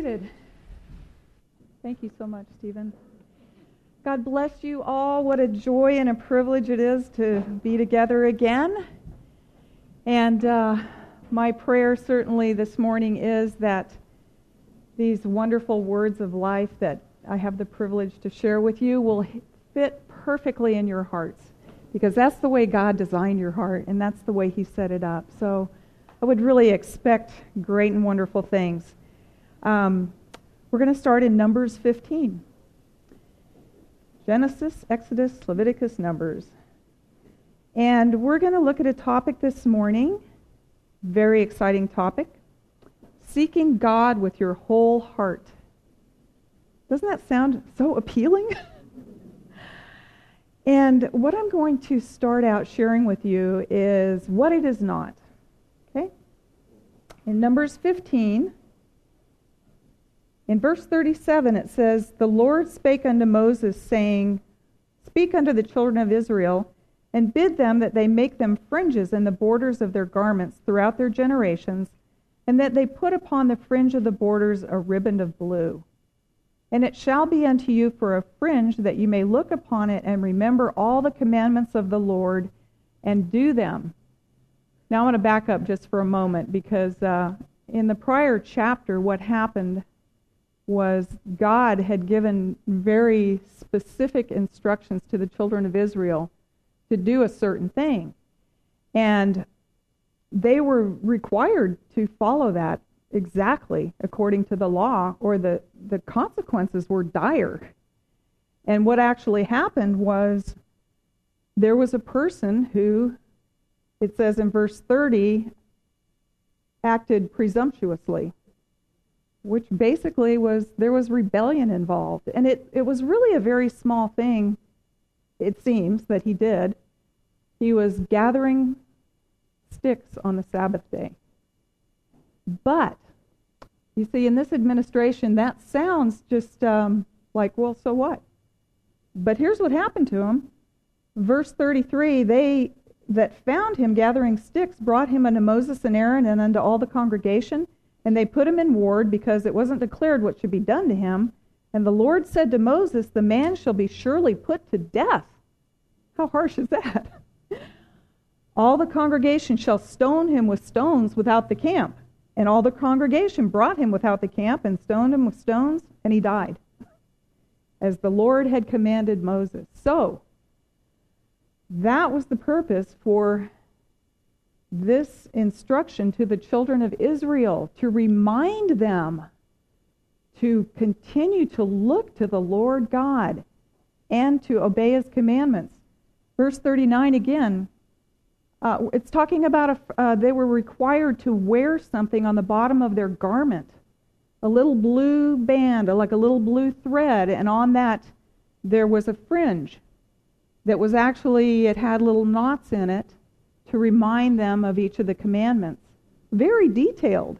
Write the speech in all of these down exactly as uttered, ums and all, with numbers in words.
seated. Thank you so much, Stephen. God bless you all. What a joy and a privilege it is to be together again. And uh, my prayer certainly this morning is that these wonderful words of life that I have the privilege to share with you will fit perfectly in your hearts, because that's the way God designed your heart, and that's the way He set it up. So I would really expect great and wonderful things. Um, we're going to start in Numbers fifteen. Genesis, Exodus, Leviticus, Numbers. And we're going to look at a topic this morning, very exciting topic, seeking God with your whole heart. Doesn't that sound so appealing? And what I'm going to start out sharing with you is what it is not. Okay? In Numbers fifteen, in verse thirty-seven, it says, "The Lord spake unto Moses, saying, Speak unto the children of Israel, and bid them that they make them fringes in the borders of their garments throughout their generations, and that they put upon the fringe of the borders a riband of blue. And it shall be unto you for a fringe, that you may look upon it and remember all the commandments of the Lord, and do them." Now I want to back up just for a moment, because uh, in the prior chapter, what happened was God had given very specific instructions to the children of Israel to do a certain thing. And they were required to follow that exactly according to the law, or the, the consequences were dire. And what actually happened was there was a person who, it says in verse thirty, acted presumptuously, which basically was, there was rebellion involved. And it, it was really a very small thing, it seems, that he did. He was gathering sticks on the Sabbath day. But, you see, in this administration, that sounds just um, like, well, so what? But here's what happened to him. Verse thirty-three, they that found him gathering sticks brought him unto Moses and Aaron and unto all the congregation, and they put him in ward, because it wasn't declared what should be done to him. And the Lord said to Moses, The man shall be surely put to death. How harsh is that? All the congregation shall stone him with stones without the camp. And all the congregation brought him without the camp and stoned him with stones, and he died, as the Lord had commanded Moses. So, that was the purpose for this instruction to the children of Israel, to remind them to continue to look to the Lord God and to obey His commandments. Verse thirty-nine again, uh, it's talking about a, uh, they were required to wear something on the bottom of their garment, a little blue band, like a little blue thread, and on that there was a fringe that was actually, it had little knots in it to remind them of each of the commandments. Very detailed.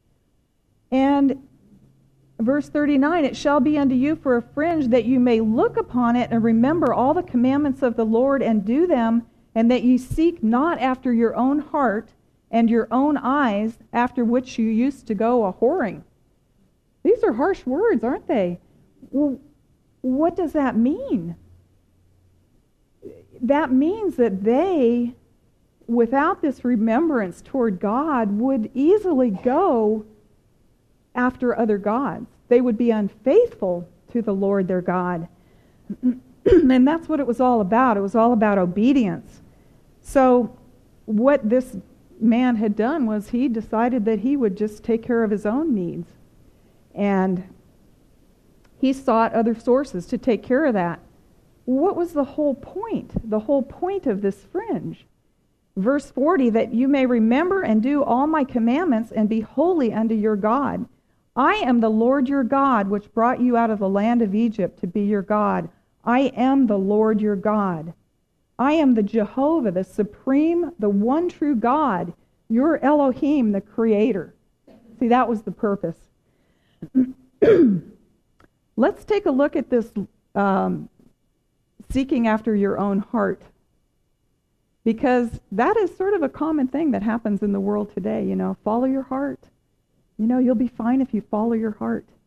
And verse thirty-nine, "It shall be unto you for a fringe, that you may look upon it and remember all the commandments of the Lord and do them, and that ye seek not after your own heart and your own eyes, after which you used to go a-whoring." These are harsh words, aren't they? Well, what does that mean? That means that they, without this remembrance toward God, would easily go after other gods. They would be unfaithful to the Lord their God. And that's what it was all about. It was all about obedience. So what this man had done was he decided that he would just take care of his own needs. And he sought other sources to take care of that. What was the whole point? The whole point of this fringe? Verse forty, "That you may remember and do all my commandments, and be holy unto your God. I am the Lord your God, which brought you out of the land of Egypt to be your God. I am the Lord your God. I am the Jehovah, the supreme, the one true God, your Elohim, the Creator." See, that was the purpose. Let's take a look at this um, seeking after your own heart. Because that is sort of a common thing that happens in the world today, you know. Follow your heart. You know, you'll be fine if you follow your heart.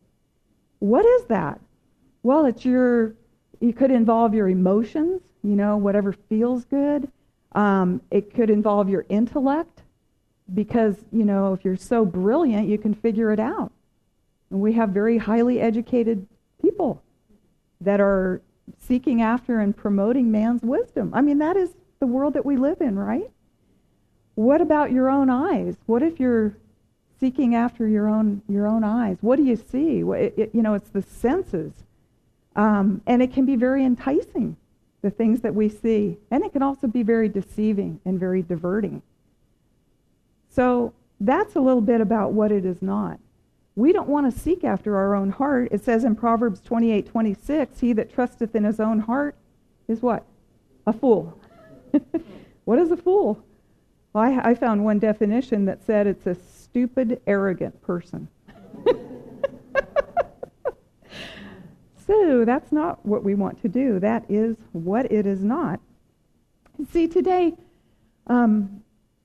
What is that? Well, it's your, it could involve your emotions, you know, whatever feels good. Um, it could involve your intellect because, you know, if you're so brilliant, you can figure it out. And we have very highly educated people that are seeking after and promoting man's wisdom. I mean, that is the world that we live in, right? What about your own eyes? What if you're seeking after your own your own eyes? What do you see? It, it, you know, it's the senses. Um, and it can be very enticing, the things that we see. And it can also be very deceiving and very diverting. So that's a little bit about what it is not. We don't want to seek after our own heart. It says in Proverbs twenty-eight twenty-six, he that trusteth in his own heart is what? A fool. What is a fool? Well, I, I found one definition that said it's a stupid, arrogant person. So that's not what we want to do. That is what it is not. See, today, um,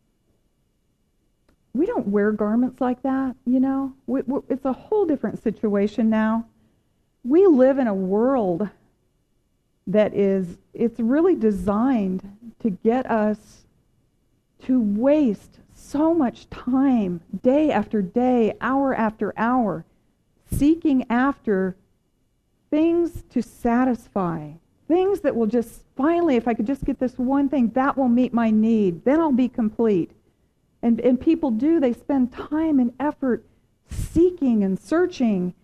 we don't wear garments like that, you know. We, we, it's a whole different situation now. We live in a world that is, it's really designed to get us to waste so much time, day after day, hour after hour, seeking after things to satisfy, things that will just, finally, if I could just get this one thing, that will meet my need, then I'll be complete. And, and people do, they spend time and effort seeking and searching,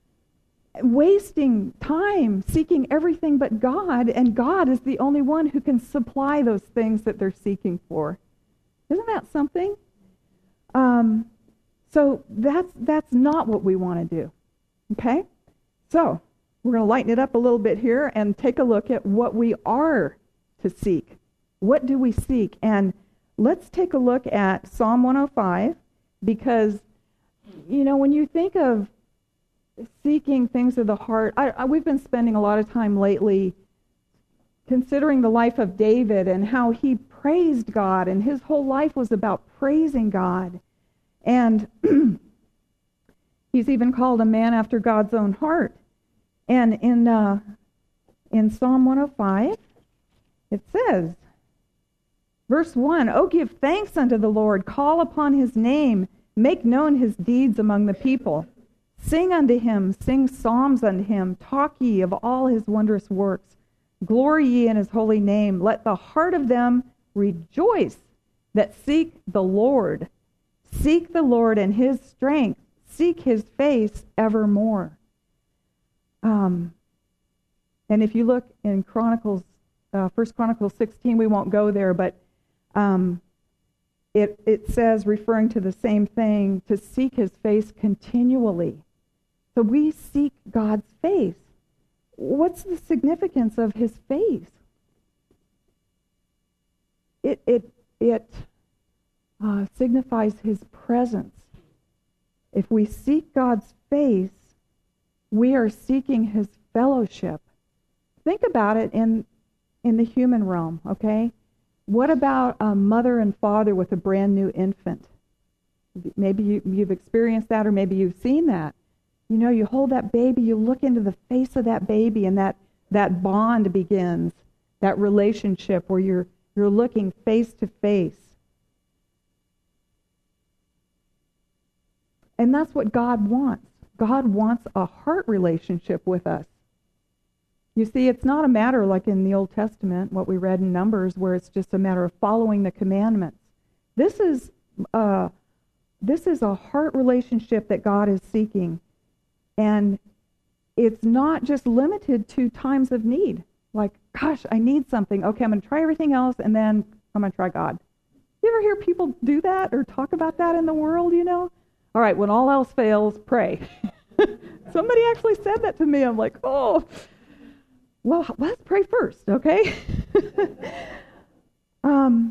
wasting time seeking everything but God, and God is the only one who can supply those things that they're seeking for. Isn't that something? Um, so that's that's not what we want to do. Okay? So we're going to lighten it up a little bit here and take a look at what we are to seek. What do we seek? And let's take a look at Psalm one oh five, because, you know, when you think of seeking things of the heart, I, I, we've been spending a lot of time lately considering the life of David and how he praised God, and his whole life was about praising God. And he's even called a man after God's own heart. And in uh, in Psalm one oh five, it says, verse one, "O give thanks unto the Lord, call upon his name, make known his deeds among the people. Sing unto him, sing psalms unto him, talk ye of all his wondrous works. Glory ye in his holy name. Let the heart of them rejoice that seek the Lord. Seek the Lord and his strength. Seek his face evermore." Um, and if you look in Chronicles, uh, First Chronicles sixteen, we won't go there, but um, it it says, referring to the same thing, to seek his face continually. So we seek God's face. What's the significance of his face? It it it uh, signifies his presence. If we seek God's face, we are seeking his fellowship. Think about it in in the human realm, okay? What about a mother and father with a brand new infant? Maybe you, you've experienced that, or maybe you've seen that. You know, you hold that baby, you look into the face of that baby, and that, that bond begins, that relationship where you're you're looking face to face. And that's what God wants. God wants a heart relationship with us. You see, it's not a matter like in the Old Testament, what we read in Numbers, where it's just a matter of following the commandments. This is uh, this is a heart relationship that God is seeking. And it's not just limited to times of need. Like, gosh, I need something. Okay, I'm going to try everything else, and then I'm going to try God. You ever hear people do that or talk about that in the world, you know? All right, when all else fails, pray. Somebody actually said that to me. I'm like, oh, well, let's pray first, okay? um,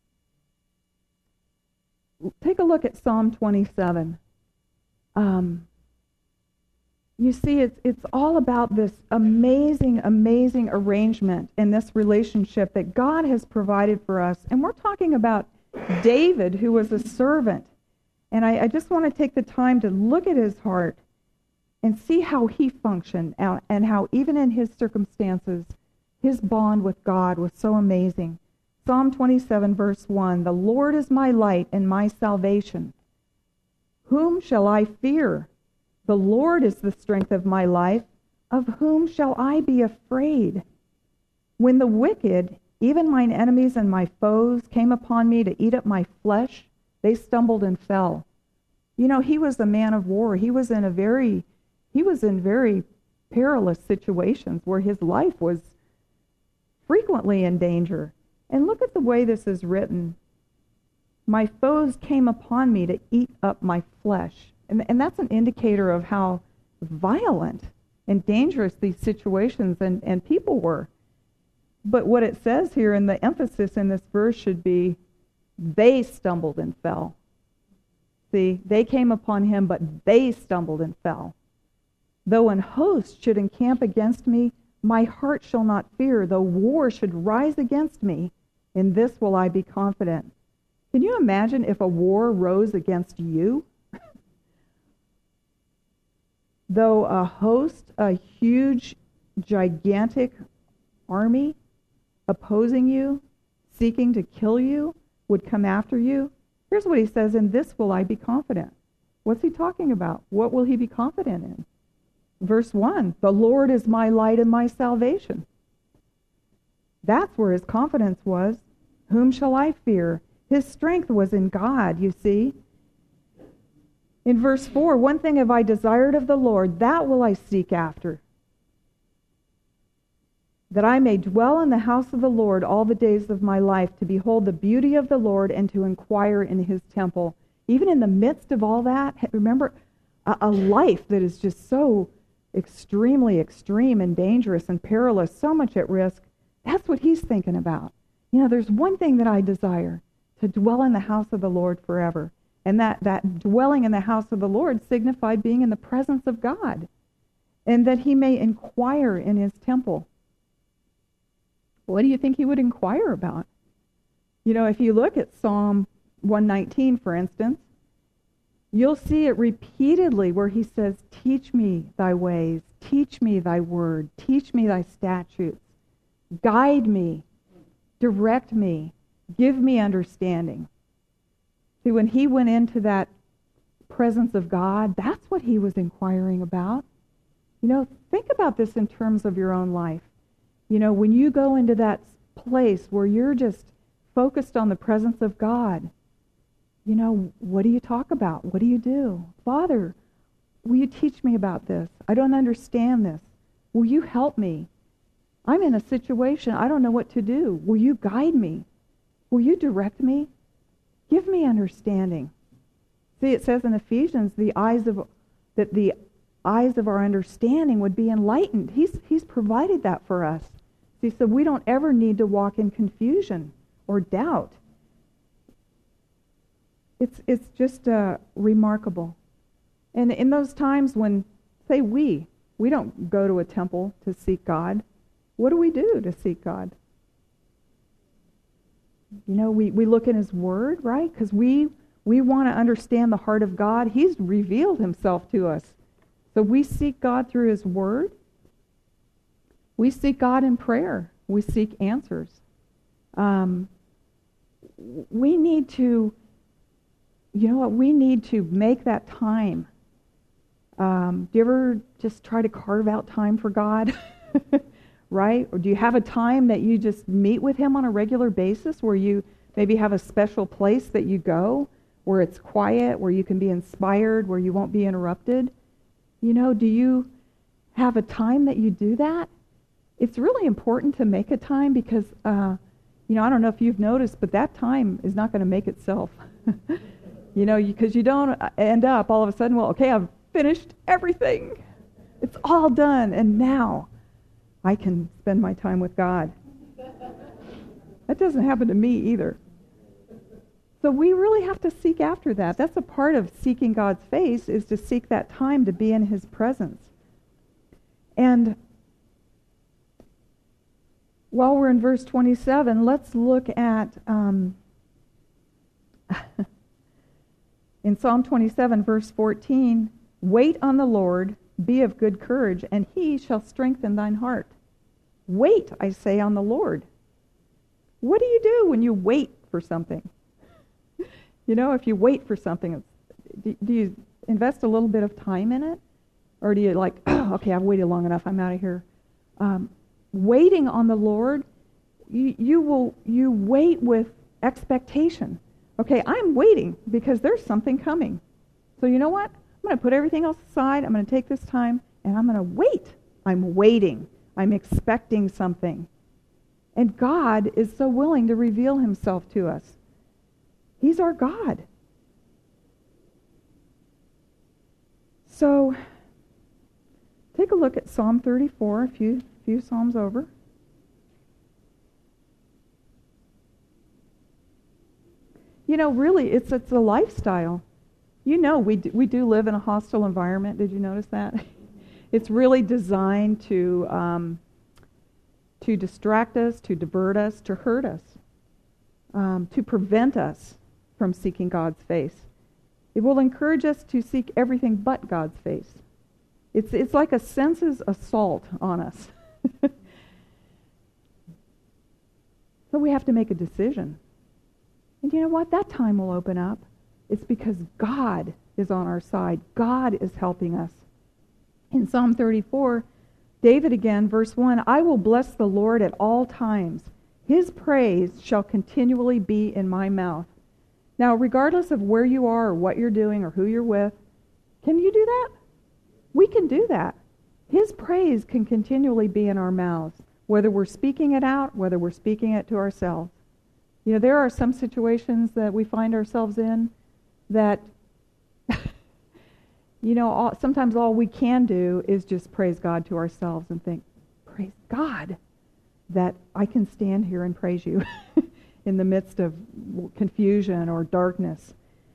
take a look at Psalm twenty-seven. Um, you see, it's it's all about this amazing, amazing arrangement in this relationship that God has provided for us. And we're talking about David, who was a servant. And I, I just want to take the time to look at his heart and see how he functioned and how even in his circumstances, his bond with God was so amazing. Psalm twenty-seven, verse one, "The Lord is my light and my salvation. Whom shall I fear? The Lord is the strength of my life. Of whom shall I be afraid? When the wicked, even mine enemies and my foes, came upon me to eat up my flesh, they stumbled and fell." You know, he was a man of war. He was in a very, he was in very perilous situations where his life was frequently in danger. And look at the way this is written. "My foes came upon me to eat up my flesh." And, and that's an indicator of how violent and dangerous these situations and, and people were. But what it says here, and the emphasis in this verse should be, they stumbled and fell. See, they came upon him, but they stumbled and fell. "Though an host should encamp against me, my heart shall not fear. Though war should rise against me, in this will I be confident." Can you imagine if a war rose against you? Though a host, a huge, gigantic army opposing you, seeking to kill you, would come after you, here's what he says, "In this will I be confident." What's he talking about? What will he be confident in? Verse one, "The Lord is my light and my salvation." That's where his confidence was. Whom shall I fear? His strength was in God, you see. In verse four, "One thing have I desired of the Lord, that will I seek after, that I may dwell in the house of the Lord all the days of my life, to behold the beauty of the Lord and to inquire in his temple." Even in the midst of all that, remember, a, a life that is just so extremely extreme and dangerous and perilous, so much at risk, that's what he's thinking about. You know, there's one thing that I desire, to dwell in the house of the Lord forever. And that, that dwelling in the house of the Lord signified being in the presence of God, and that he may inquire in his temple. What do you think he would inquire about? You know, if you look at Psalm one nineteen, for instance, you'll see it repeatedly where he says, "Teach me thy ways, teach me thy word, teach me thy statutes, guide me, direct me, give me understanding." See, when he went into that presence of God, that's what he was inquiring about. You know, think about this in terms of your own life. You know, when you go into that place where you're just focused on the presence of God, you know, what do you talk about? What do you do? "Father, will you teach me about this? I don't understand this. Will you help me? I'm in a situation, I don't know what to do. Will you guide me? Will you direct me? Give me understanding." See, it says in Ephesians, the eyes of that the eyes of our understanding would be enlightened. He's He's provided that for us. See, so we don't ever need to walk in confusion or doubt. It's it's just uh, remarkable. And in those times when, say we, we don't go to a temple to seek God, what do we do to seek God? You know, we, we look in his word, right? Because we, we want to understand the heart of God. He's revealed himself to us. So we seek God through his word. We seek God in prayer. We seek answers. Um, we need to, you know what, we need to make that time. Um, do you ever just try to carve out time for God? Right? Or do you have a time that you just meet with him on a regular basis, where you maybe have a special place that you go, where it's quiet, where you can be inspired, where you won't be interrupted? You know, do you have a time that you do that? It's really important to make a time because, uh, you know, I don't know if you've noticed, but that time is not going to make itself. You know, because you, you don't end up all of a sudden, well, okay, I've finished everything. It's all done, and now I can spend my time with God. That doesn't happen to me either. So we really have to seek after that. That's a part of seeking God's face, is to seek that time to be in his presence. And while we're in verse twenty-seven, let's look at, um, in Psalm twenty-seven, verse fourteen, "Wait on the Lord, be of good courage, and he shall strengthen thine heart. Wait, I say, on the Lord. What do you do when you wait for something? You know, if you wait for something, do, do you invest a little bit of time in it? Or do you like, oh, okay, I've waited long enough, I'm out of here. Um, waiting on the Lord, you, you will you wait with expectation. Okay, I'm waiting because there's something coming. So you know what? I'm going to put everything else aside. I'm going to take this time, and I'm going to wait. I'm waiting. I'm expecting something. And God is so willing to reveal himself to us. He's our God. So, take a look at Psalm thirty-four, a few, few Psalms over. You know, really, it's it's a lifestyle. You know, we do, we do live in a hostile environment. Did you notice that? It's really designed to um, to distract us, to divert us, to hurt us, um, to prevent us from seeking God's face. It will encourage us to seek everything but God's face. It's it's like a senses assault on us. So we have to make a decision. And you know what? That time will open up. It's because God is on our side. God is helping us. In Psalm thirty-four, David again, verse one, I will bless the Lord at all times. His praise shall continually be in my mouth. Now, regardless of where you are or what you're doing or who you're with, can you do that? We can do that. His praise can continually be in our mouths, whether we're speaking it out, whether we're speaking it to ourselves. You know, there are some situations that we find ourselves in that, you know, all, sometimes all we can do is just praise God to ourselves and think, praise God that I can stand here and praise you in the midst of confusion or darkness.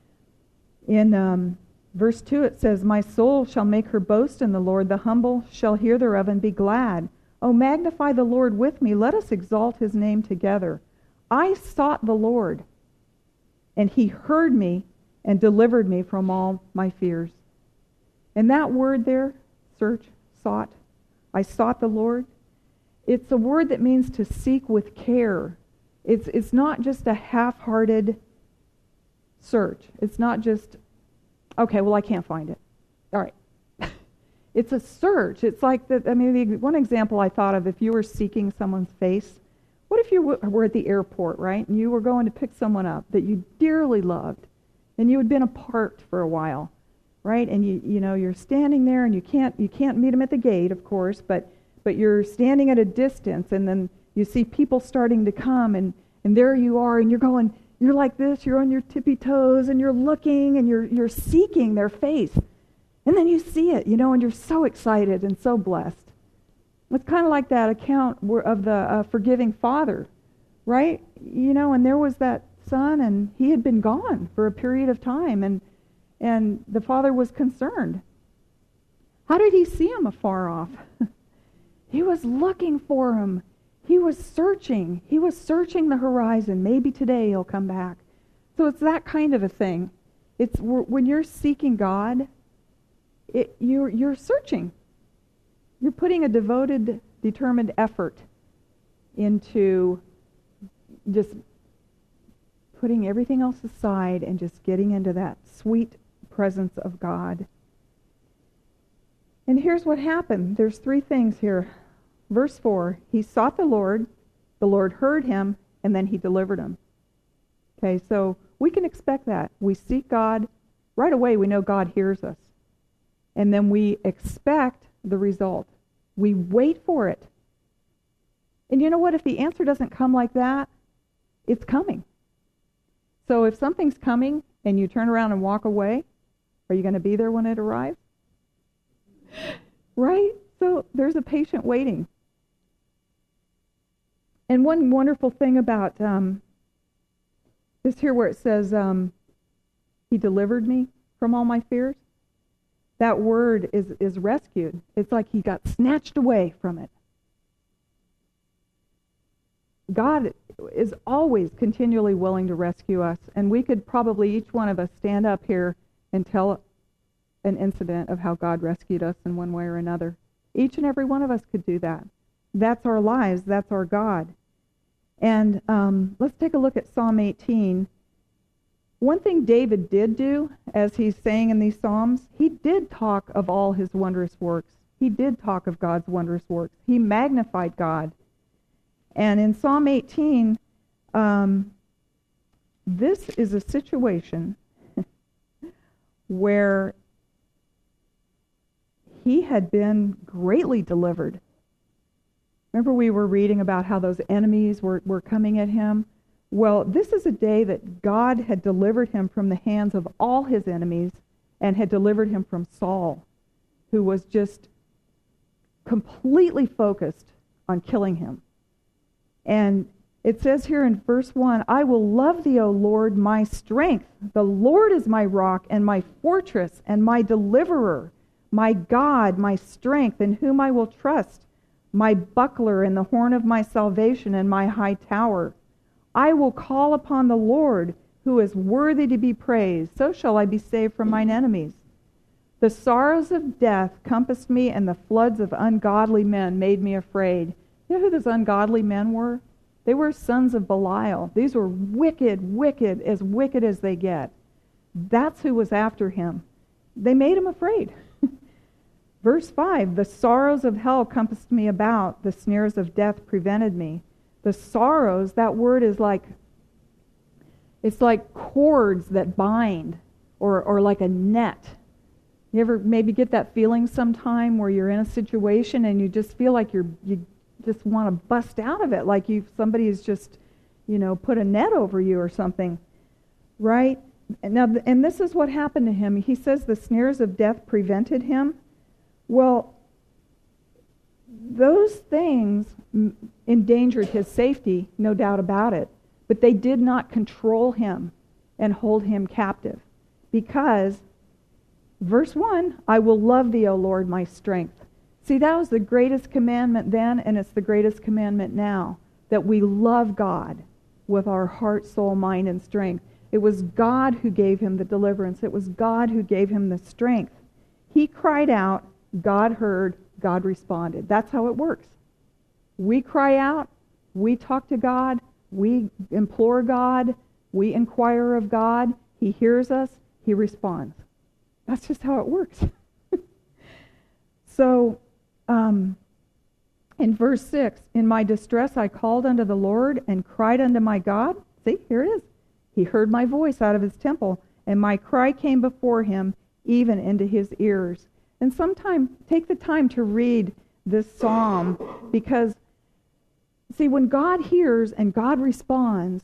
In um, verse two it says, my soul shall make her boast in the Lord. The humble shall hear thereof and be glad. O magnify the Lord with me. Let us exalt his name together. I sought the Lord, and he heard me and delivered me from all my fears. And that word there, search, sought, I sought the Lord, it's a word that means to seek with care. It's it's not just a half-hearted search. It's not just, okay, well, I can't find it. All right. It's a search. It's like, the, I mean, the one example I thought of, if you were seeking someone's face, what if you were at the airport, right, and you were going to pick someone up that you dearly loved, and you had been apart for a while, right? And you you know you're standing there, and you can't you can't meet them at the gate, of course, but but you're standing at a distance, and then you see people starting to come, and and there you are, and you're going, you're like this, you're on your tippy toes, and you're looking, and you're you're seeking their face, and then you see it, you know, and you're so excited and so blessed. It's kind of like that account of the uh, forgiving father, right? You know, and there was that son, and he had been gone for a period of time, and and the father was concerned. How did he see him afar off? He was looking for him. He was searching. He was searching the horizon. Maybe today he'll come back. So it's that kind of a thing. It's when you're seeking God, it, you're you're searching. You're putting a devoted, determined effort into just putting everything else aside and just getting into that sweet presence of God. And here's what happened. There's three things here. Verse four, he sought the Lord, the Lord heard him, and then he delivered him. Okay, so we can expect that. We seek God. Right away we know God hears us. And then we expect the result. We wait for it. And you know what? If the answer doesn't come like that, it's coming. So if something's coming and you turn around and walk away, are you going to be there when it arrives? Right? So there's a patient waiting. And one wonderful thing about um, this here where it says, um, he delivered me from all my fears. That word is, is rescued. It's like he got snatched away from it. God is always continually willing to rescue us. And we could probably, each one of us, stand up here and tell an incident of how God rescued us in one way or another. Each and every one of us could do that. That's our lives. That's our God. And um, let's take a look at Psalm eighteen. One thing David did do, as he's saying in these Psalms, he did talk of all his wondrous works. He did talk of God's wondrous works. He magnified God. And in Psalm eighteen, um, this is a situation where he had been greatly delivered. Remember we were reading about how those enemies were, were coming at him? Well, this is a day that God had delivered him from the hands of all his enemies and had delivered him from Saul, who was just completely focused on killing him. And it says here in verse one, I will love thee, O Lord, my strength. The Lord is my rock and my fortress and my deliverer, my God, my strength, in whom I will trust, my buckler and the horn of my salvation and my high tower. I will call upon the Lord, who is worthy to be praised. So shall I be saved from mine enemies. The sorrows of death compassed me, and the floods of ungodly men made me afraid. You know who those ungodly men were? They were sons of Belial. These were wicked, wicked, as wicked as they get. That's who was after him. They made him afraid. Verse five, the sorrows of hell compassed me about. The snares of death prevented me. The sorrows, that word is like, it's like cords that bind, or, or like a net. You ever maybe get that feeling sometime where you're in a situation and you just feel like you're, you just want to bust out of it, like you somebody has just, you know, put a net over you or something, right? Now, and this is what happened to him. He says the snares of death prevented him. Well, those things endangered his safety, no doubt about it, but they did not control him and hold him captive, because verse one, I will love thee, O Lord, my strength. See, that was the greatest commandment then, and it's the greatest commandment now, that we love God with our heart, soul, mind, and strength. It was God who gave him the deliverance. It was God who gave him the strength. He cried out, God heard, God responded. That's how it works. We cry out, we talk to God, we implore God, we inquire of God, he hears us, he responds. That's just how it works. So, um, in verse six, in my distress I called unto the Lord and cried unto my God. See, here it is. He heard my voice out of his temple, and my cry came before him, even into his ears. And sometime, take the time to read this psalm, because, see, when God hears and God responds,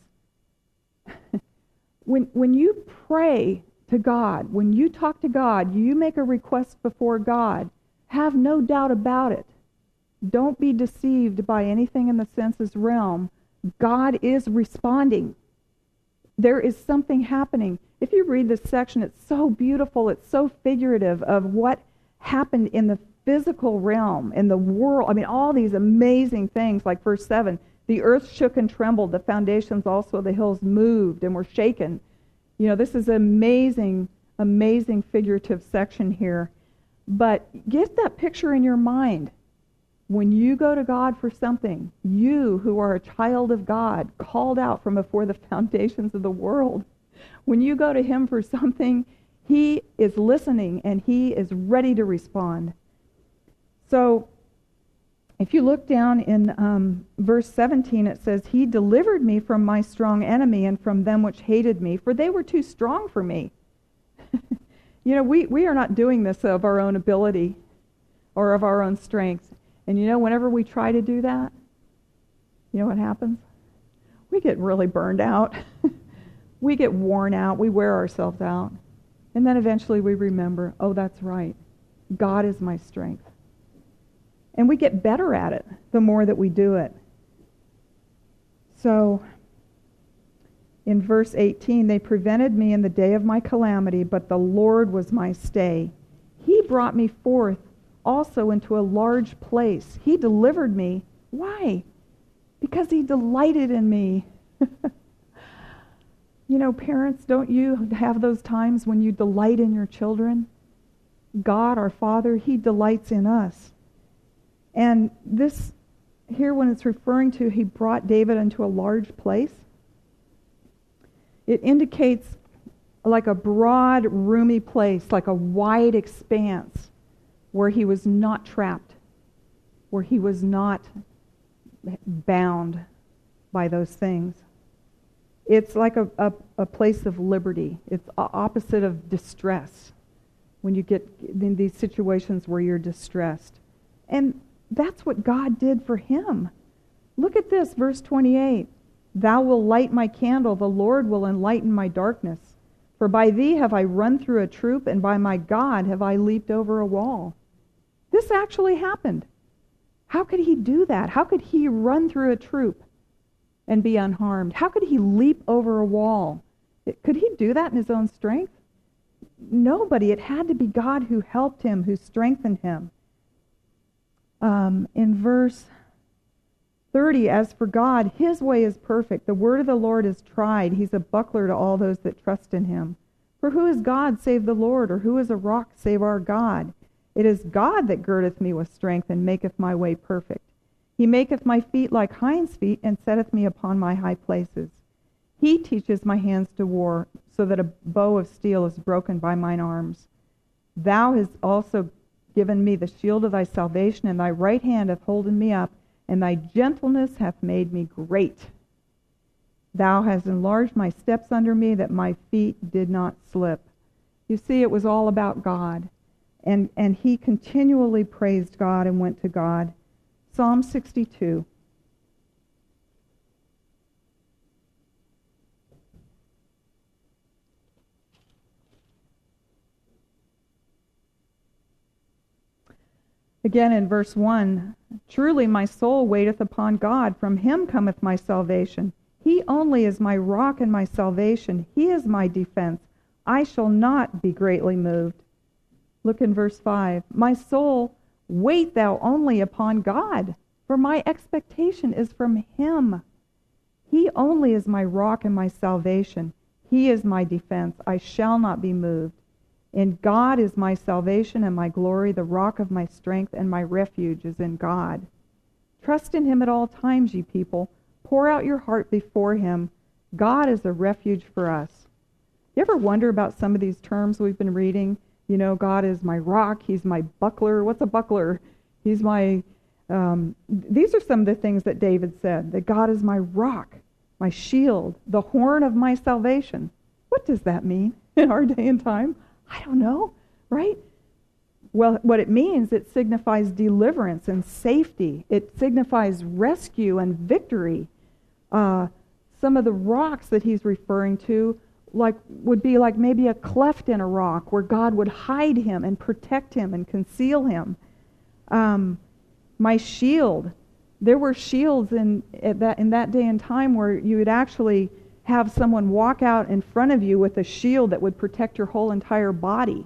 when when you pray to God, when you talk to God, you make a request before God, have no doubt about it. Don't be deceived by anything in the senses realm. God is responding. There is something happening. If you read this section, it's so beautiful, it's so figurative of what happened in the physical realm, in the world. I mean, all these amazing things, like verse seven, the earth shook and trembled, the foundations also of the hills moved and were shaken. You know, this is an amazing, amazing figurative section here. But get that picture in your mind. When you go to God for something, you who are a child of God, called out from before the foundations of the world, when you go to him for something, he is listening and he is ready to respond. So, if you look down in um, verse seventeen, it says, he delivered me from my strong enemy and from them which hated me, for they were too strong for me. You know, we, we are not doing this of our own ability or of our own strength. And you know, whenever we try to do that, you know what happens? We get really burned out. We get worn out. We wear ourselves out. And then eventually we remember, oh, that's right. God is my strength. And we get better at it the more that we do it. So, in verse eighteen, they prevented me in the day of my calamity, but the Lord was my stay. He brought me forth also into a large place. He delivered me. Why? Because he delighted in me. You know, parents, don't you have those times when you delight in your children? God, our Father, He delights in us. And this, here when it's referring to He brought David into a large place, it indicates like a broad, roomy place, like a wide expanse where he was not trapped, where he was not bound by those things. It's like a, a, a place of liberty. It's opposite of distress when you get in these situations where you're distressed. And that's what God did for him. Look at this, verse twenty-eight. Thou wilt light my candle, the Lord will enlighten my darkness. For by thee have I run through a troop, and by my God have I leaped over a wall. This actually happened. How could he do that? How could he run through a troop and be unharmed? How could he leap over a wall? Could he do that in his own strength? Nobody. It had to be God who helped him, who strengthened him. Um, in verse thirty, as for God, his way is perfect. The word of the Lord is tried. He's a buckler to all those that trust in him. For who is God save the Lord, or who is a rock save our God? It is God that girdeth me with strength, and maketh my way perfect. He maketh my feet like hinds' feet, and setteth me upon my high places. He teaches my hands to war, so that a bow of steel is broken by mine arms. Thou hast also given me the shield of thy salvation, and thy right hand hath holden me up, and thy gentleness hath made me great. Thou hast enlarged my steps under me, that my feet did not slip. You see, it was all about God. And, and he continually praised God and went to God. Psalm sixty-two. Again in verse one, truly my soul waiteth upon God, from him cometh my salvation. He only is my rock and my salvation. He is my defense. I shall not be greatly moved. Look in verse five. My soul, wait thou only upon God, for my expectation is from him. He only is my rock and my salvation. He is my defense. I shall not be moved. In God is my salvation and my glory, the rock of my strength, and my refuge is in God. Trust in him at all times, ye people. Pour out your heart before him. God is a refuge for us. You ever wonder about some of these terms we've been reading? You know, God is my rock. He's my buckler. What's a buckler? He's my... Um, these are some of the things that David said, that God is my rock, my shield, the horn of my salvation. What does that mean in our day and time? I don't know, right? Well, what it means, it signifies deliverance and safety. It signifies rescue and victory. Uh, some of the rocks that he's referring to like would be like maybe a cleft in a rock where God would hide him and protect him and conceal him. Um, my shield. There were shields in at that in that day and time where you would actually have someone walk out in front of you with a shield that would protect your whole entire body.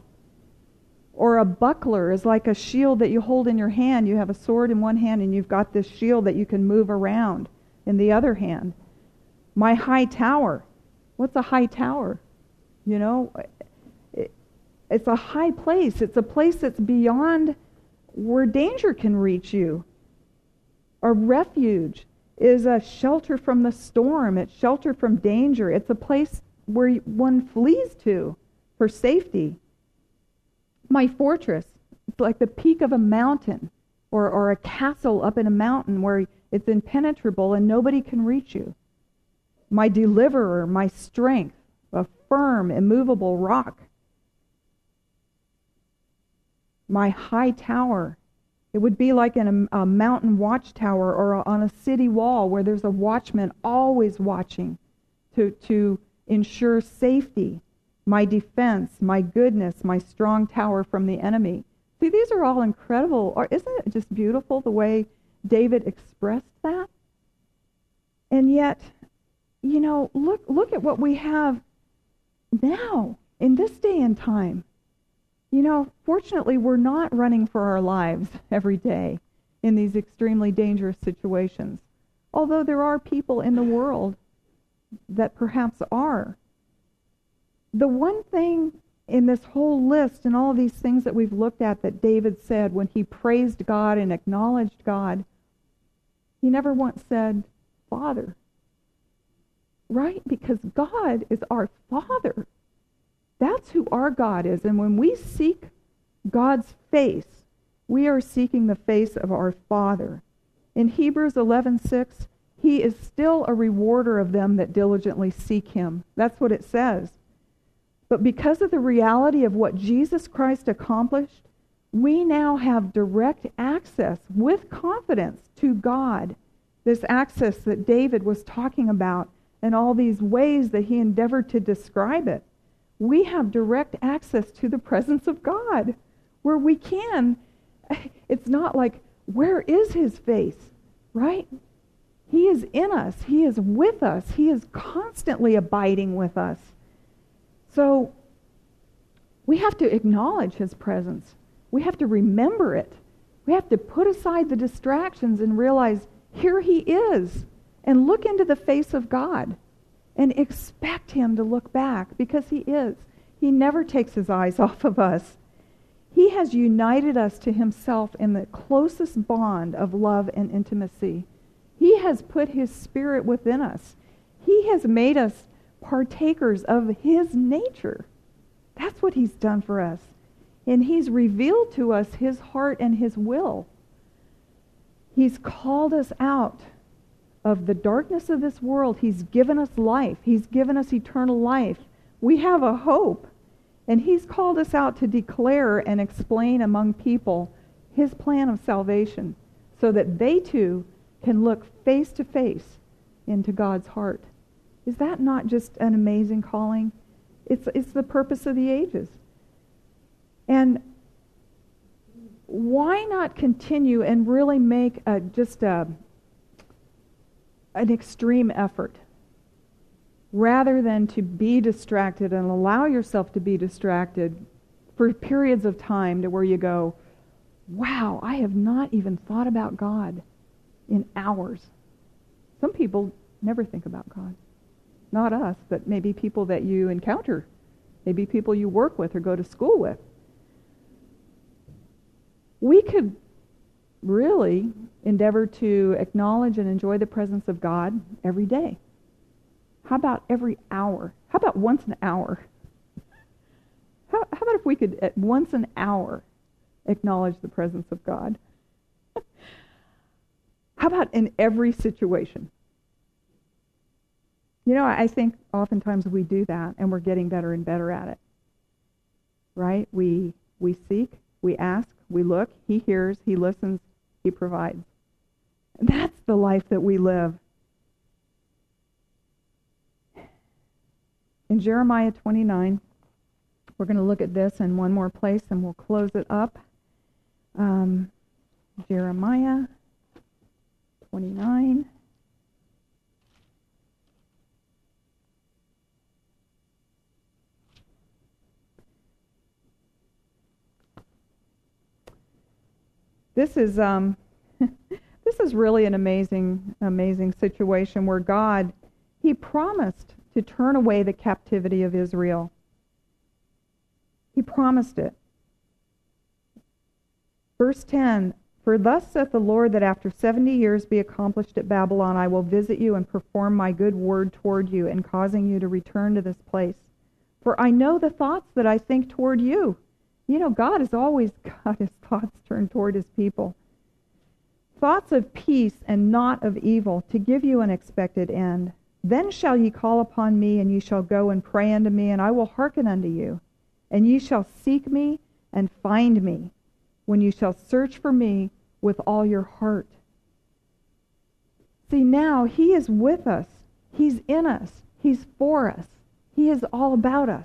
Or a buckler is like a shield that you hold in your hand. You have a sword in one hand and you've got this shield that you can move around in the other hand. My high tower. What's a high tower? You know, it, it's a high place. It's a place that's beyond where danger can reach you. A refuge is a shelter from the storm. It's shelter from danger. It's a place where one flees to for safety. My fortress, it's like the peak of a mountain or, or a castle up in a mountain where it's impenetrable and nobody can reach you. My deliverer, my strength, a firm, immovable rock. My high tower. It would be like in a, a mountain watchtower or a, on a city wall where there's a watchman always watching to, to ensure safety. My defense, my goodness, my strong tower from the enemy. See, these are all incredible. Or isn't it just beautiful the way David expressed that? And yet, you know, look look at what we have now in this day and time. You know, fortunately, we're not running for our lives every day in these extremely dangerous situations. Although there are people in the world that perhaps are. The one thing in this whole list and all these things that we've looked at that David said when he praised God and acknowledged God, he never once said, Father. Right? Because God is our Father. That's who our God is. And when we seek God's face, we are seeking the face of our Father. In Hebrews eleven six, he is still a rewarder of them that diligently seek him. That's what it says. But because of the reality of what Jesus Christ accomplished, we now have direct access with confidence to God. This access that David was talking about and all these ways that he endeavored to describe it. We have direct access to the presence of God where we can. It's not like, where is his face? Right? He is in us. He is with us. He is constantly abiding with us. So we have to acknowledge his presence. We have to remember it. We have to put aside the distractions and realize here he is, and look into the face of God and expect him to look back, because he is. He never takes his eyes off of us. He has united us to himself in the closest bond of love and intimacy. He has put his Spirit within us. He has made us partakers of his nature. That's what he's done for us. And he's revealed to us his heart and his will. He's called us out of the darkness of this world. He's given us life. He's given us eternal life. We have a hope. And he's called us out to declare and explain among people his plan of salvation so that they too can look face to face into God's heart. Is that not just an amazing calling? It's, it's the purpose of the ages. And why not continue and really make a, just a, an extreme effort rather than to be distracted and allow yourself to be distracted for periods of time to where you go, wow, I have not even thought about God in hours. Some people never think about God. Not us, but maybe people that you encounter, maybe people you work with or go to school with. We could really endeavor to acknowledge and enjoy the presence of God every day. How about every hour? How about once an hour? How, how about if we could, at once an hour, acknowledge the presence of God? How about in every situation? You know, I think oftentimes we do that, and we're getting better and better at it. Right? We we seek, we ask, we look, he hears, he listens, he provides. That's the life that we live. In Jeremiah twenty-nine, we're going to look at this in one more place, and we'll close it up. Um, Jeremiah twenty-nine. This is um, this is really an amazing, amazing situation where God, he promised to turn away the captivity of Israel. He promised it. Verse ten, for thus saith the Lord, that after seventy years be accomplished at Babylon, I will visit you and perform my good word toward you, in causing you to return to this place. For I know the thoughts that I think toward you. You know, God has always got his thoughts turned toward his people. Thoughts of peace and not of evil, to give you an expected end. Then shall ye call upon me, and ye shall go and pray unto me, and I will hearken unto you. And ye shall seek me and find me, when you shall search for me with all your heart. See, now he is with us. He's in us. He's for us. He is all about us.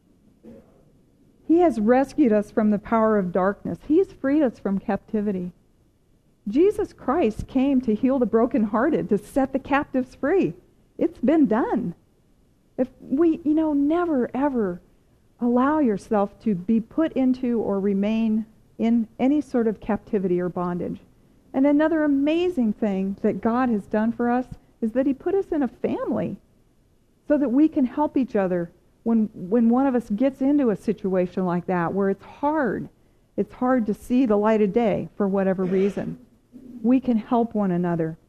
He has rescued us from the power of darkness. He has freed us from captivity. Jesus Christ came to heal the brokenhearted, to set the captives free. It's been done. If we, you know, never, ever allow yourself to be put into or remain in any sort of captivity or bondage. And another amazing thing that God has done for us is that he put us in a family so that we can help each other when when one of us gets into a situation like that where it's hard, it's hard to see the light of day for whatever reason, we can help one another.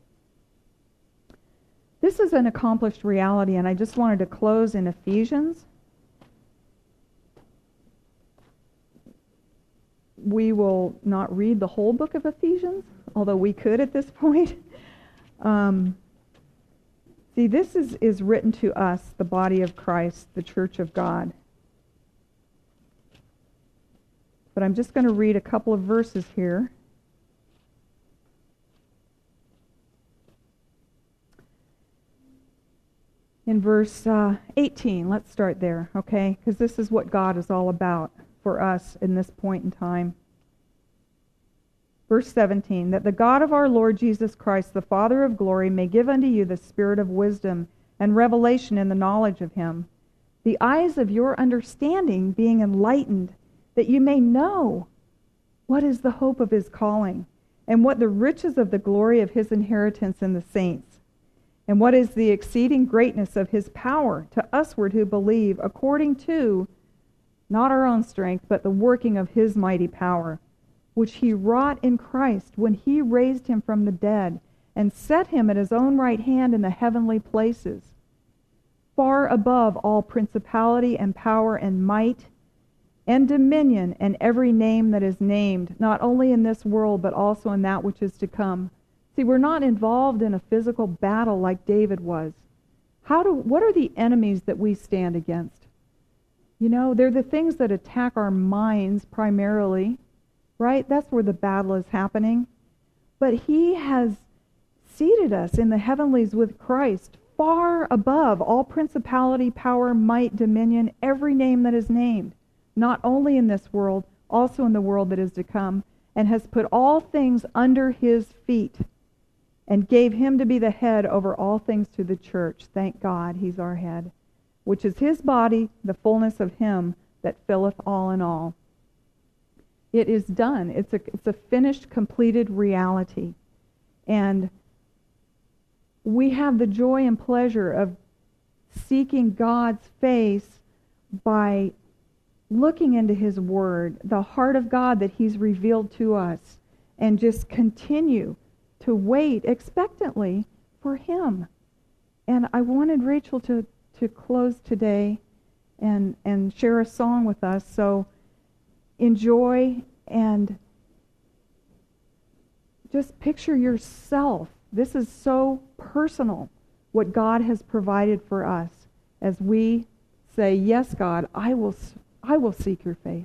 This is an accomplished reality, and I just wanted to close in Ephesians. We will not read the whole book of Ephesians, although we could at this point. Um, see, this is, is written to us, the body of Christ, the church of God. But I'm just going to read a couple of verses here. In verse uh, eighteen, let's start there, okay? Because this is what God is all about for us in this point in time. Verse seventeen, that the God of our Lord Jesus Christ, the Father of glory, may give unto you the spirit of wisdom and revelation in the knowledge of him, the eyes of your understanding being enlightened, that you may know what is the hope of his calling, and what the riches of the glory of his inheritance in the saints, and what is the exceeding greatness of his power to usward who believe, according to, not our own strength, but the working of his mighty power, which he wrought in Christ when he raised him from the dead, and set him at his own right hand in the heavenly places, far above all principality and power and might, and dominion, and every name that is named, not only in this world, but also in that which is to come. See, we're not involved in a physical battle like David was. How do, what are the enemies that we stand against? You know, they're the things that attack our minds primarily, right? That's where the battle is happening. But he has seated us in the heavenlies with Christ, far above all principality, power, might, dominion, every name that is named, not only in this world, also in the world that is to come, and has put all things under his feet, and gave him to be the head over all things to the church. Thank God he's our head, which is his body, the fullness of him that filleth all in all. It is done. It's a, it's a finished, completed reality. And we have the joy and pleasure of seeking God's face by looking into his word, the heart of God that he's revealed to us, and just continue to wait expectantly for him. And I wanted Rachel to, to close today and, and share a song with us. So enjoy and just picture yourself. This is so personal, what God has provided for us as we say, yes, God, I will, I will seek your face.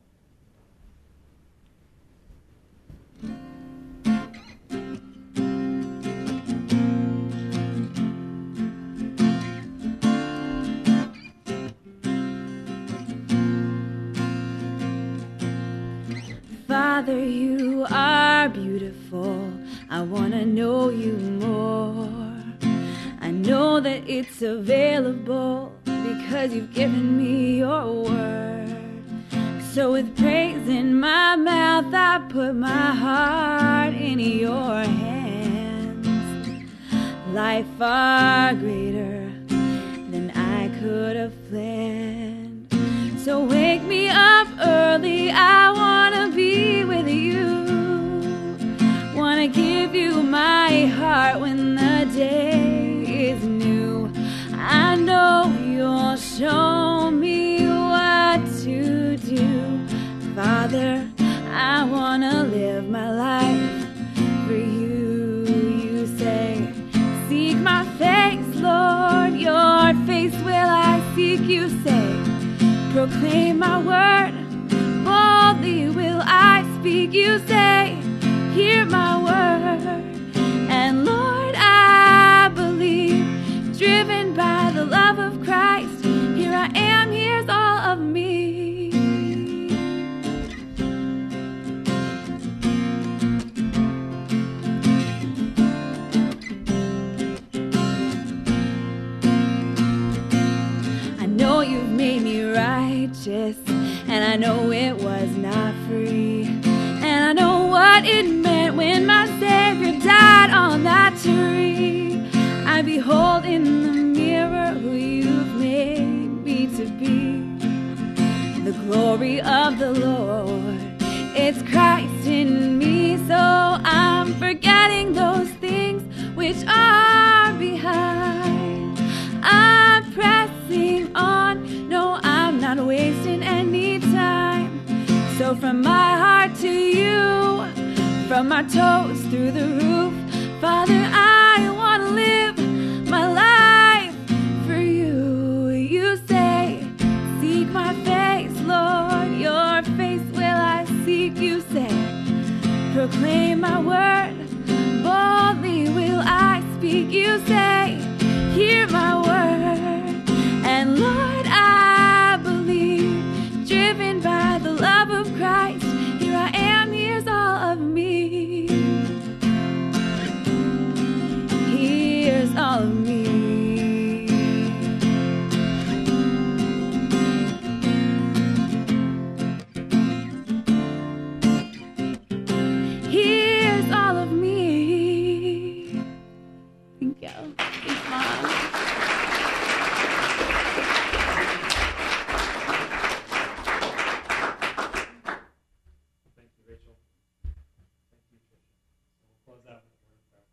Father, you are beautiful. I want to know you more. I know that it's available because you've given me your word. So with praise in my mouth, I put my heart in your hands. Life far greater than I could have planned. So wake me up early, I want to be with you. Want to give you my heart when the day is new. I know you'll show me what to do. Father, I want to live my life for you. You say, seek my face, Lord, your face will I seek, you say. Proclaim my word, boldly will I speak, you say, hear my word. And Lord, I believe, driven by the love of Christ, here I am, here's all of me. I know you've made me righteous, and I know it was not free, and I know what it meant when my Savior died on that tree. I behold in the mirror who you've made me to be. glory of the Lord. It's Christ in me, so I'm forgetting those things which are behind. I'm pressing on, no, I'm not wasting any time. So from my heart to you, from my toes through the roof, Father, I want to live my life for you. You say, seek my face, Lord, your face will I seek. You say, proclaim my word, boldly will I speak. You say, hear my word, and Lord, I believe, driven by the love of Christ. Here I am, here's all of me. Here's all of me. Here's all of me. Thank you. Thanks, Mom. Thank you, Rachel. Thank you, Tricia. We'll close out with a word of prayer.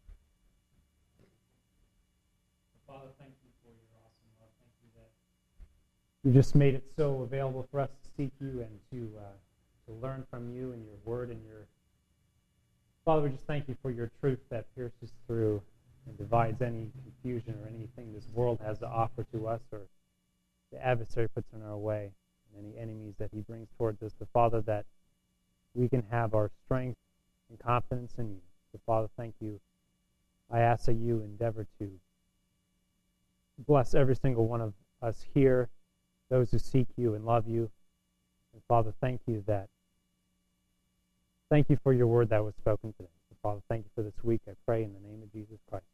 Father, thank you for your awesome love. Thank you that you just made it so available for us to seek you and to uh, to learn from you and your word and your. Father, we just thank you for your truth that pierces through and divides any confusion or anything this world has to offer to us or the adversary puts in our way and any enemies that he brings towards us. But Father, that we can have our strength and confidence in you. So Father, thank you. I ask that you endeavor to bless every single one of us here, those who seek you and love you. And Father, thank you that Thank you for your word that was spoken today. So, Father, thank you for this week. I pray in the name of Jesus Christ.